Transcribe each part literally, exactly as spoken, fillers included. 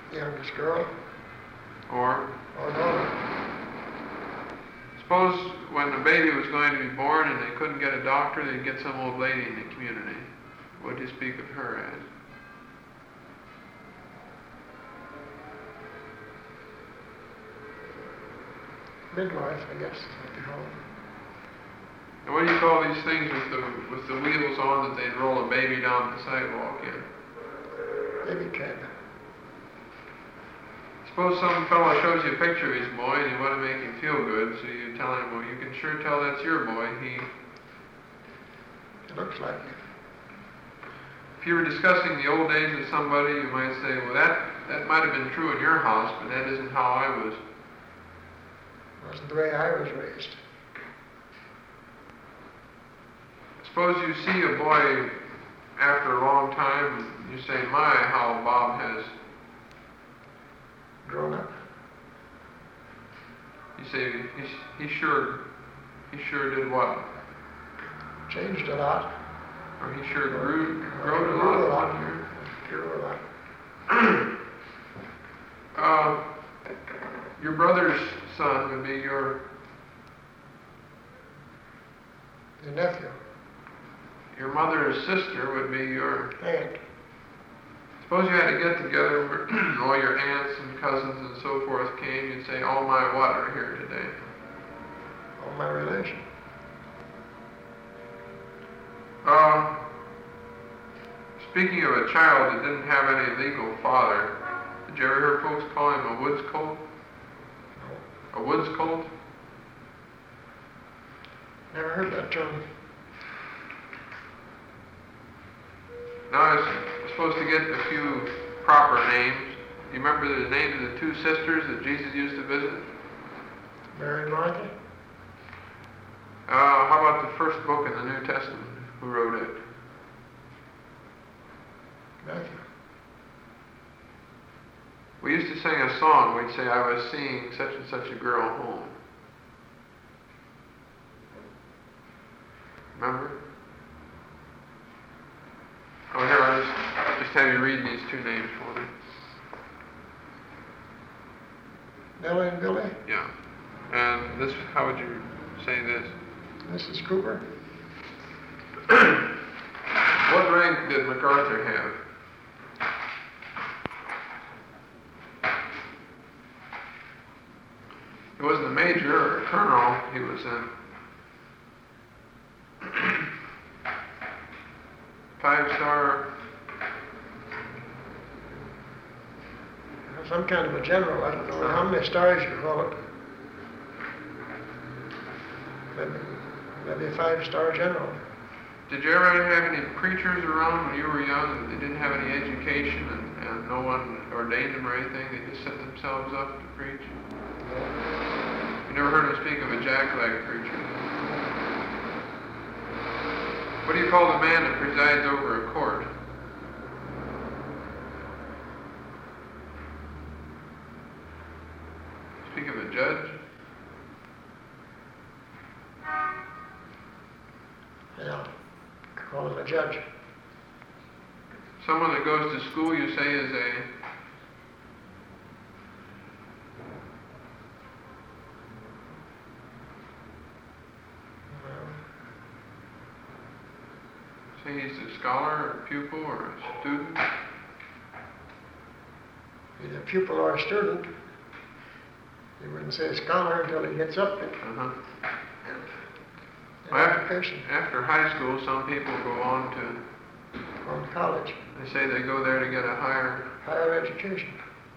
youngest girl. Or? Or daughter. Suppose when the baby was going to be born and they couldn't get a doctor, they'd get some old lady in the community. What do you speak of her as? Midwife, I guess, what they call it. And what do you call these things with the with the wheels on that they'd roll a baby down the sidewalk in? Baby cab. Suppose some fellow shows you a picture of his boy and you want to make him feel good, so you tell him, well, you can sure tell that's your boy. He... It looks like it. If you were discussing the old days with somebody, you might say, well, that, that might have been true in your house, but that isn't how I was. It wasn't the way I was raised. Suppose you see a boy after a long time, and you say, my, how Bob has grown up. You say, he, he sure, he sure did what? Changed a lot. Or he sure grew, grew a lot. Grew a lot. Grew a lot. uh, your brother's son would be your... Your nephew. Your mother's sister would be your... Aunt. Suppose you had to get together where all your aunts and cousins and so forth came, you'd say, all my what are here today? All my relation. Uh, speaking of a child that didn't have any legal father, did you ever hear folks call him a woods colt? No. A woods colt? Never heard that term. Now I was supposed to get a few proper names. Do you remember the names of the two sisters that Jesus used to visit? Mary and Martha. Uh, how about the first book in the New Testament? Who wrote it? Matthew. We used to sing a song. We'd say, I was seeing such and such a girl home. Remember? Oh, here, I'll just, just have you read these two names for me. Nellie and Billy. Yeah. And this, how would you say this? Missus Cooper. What rank did MacArthur have? He wasn't a major or a colonel. He was in five-star. Some kind of a general. I don't know how many stars you call it. Maybe, maybe a five-star general. Did you ever have any preachers around when you were young and they didn't have any education and, and no one ordained them or anything? They just set themselves up to preach? You never heard them speak of a jackleg preacher? What do you call the man that presides over a court? Speak of a judge? Yeah. Call him a judge. Someone that goes to school, you say, is a... Say he's a scholar or a pupil or a student? Either a pupil or a student. You wouldn't say a scholar until he gets up there. Uh-huh. Well, after, after high school, some people go on to... On to college. They say they go there to get a higher... Higher education.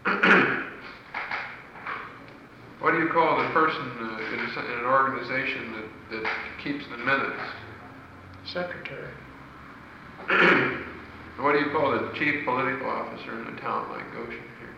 What do you call the person uh, in, a, in an organization that, that keeps the minutes? Secretary. What do you call the chief political officer in a town like Goshen here?